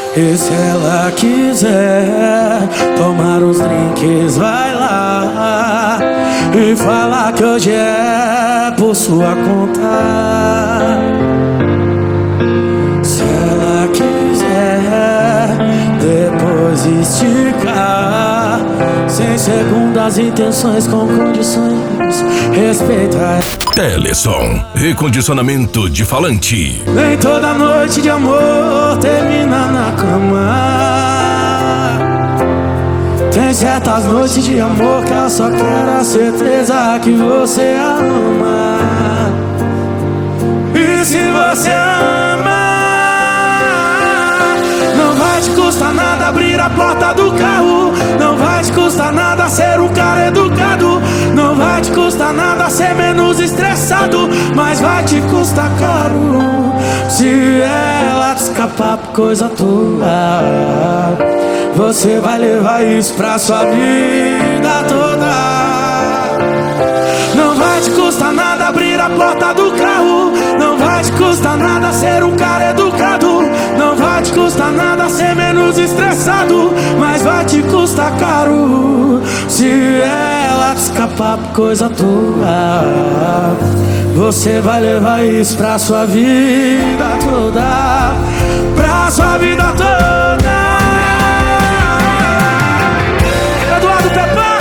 E se ela quiser tomar uns drinks, vai lá e falar que hoje é por sua conta. Se ela quiser depois esticar, sem segundas intenções, com condições, respeita ela. Teleson, recondicionamento de falante. Nem toda noite de amor termina na cama. Tem certas noites de amor que ela só quer a certeza que você ama. E se você ama, não vai te custar nada abrir a porta do carro. Não vai te custar nada ser um cara educado. Não vai te custar nada ser menos estressado. Mas vai te custar caro se ela te escapar por coisa tua. Você vai levar isso pra sua vida toda. Não vai te custar nada abrir a porta do carro. Não vai te custar nada ser um cara educado. Não vai te custar nada ser menos estressado. Mas vai te custar caro se ela te escapar por coisa tua. Você vai levar isso pra sua vida toda. Pra sua vida toda. Eduardo Pepá.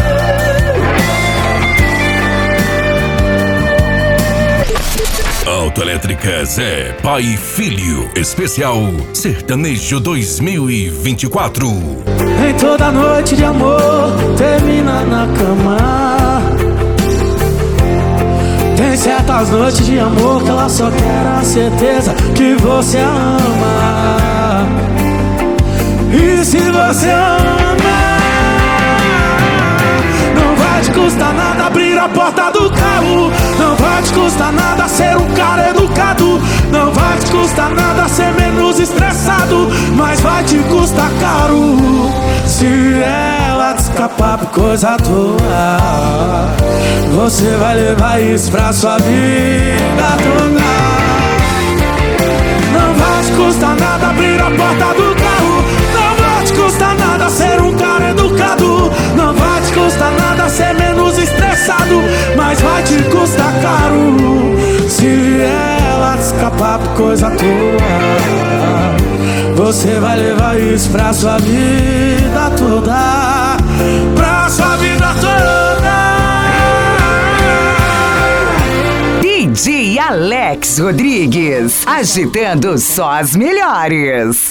Autoelétrica Zé, pai e filho, especial Sertanejo 2024. Nem toda noite de amor termina na cama. Tem certas noites de amor que ela só quer a certeza que você ama. E se você ama, não vai te custar nada abrir a porta do carro. Não vai te custar nada ser um cara educado. Não vai te custar nada ser menos estressado. Mas vai te custar caro se ela te escapar por coisa tua. Você vai levar isso pra sua vida toda. Não vai te custar nada abrir a porta do carro. Não vai te custar nada ser um cara educado. Não vai te custar nada ser menos estressado. Mas vai te custar caro se ela te escapar por coisa tua. Você vai levar isso pra sua vida toda. Pra sua vida toda. DJ Alex Rodrigues, agitando só as melhores.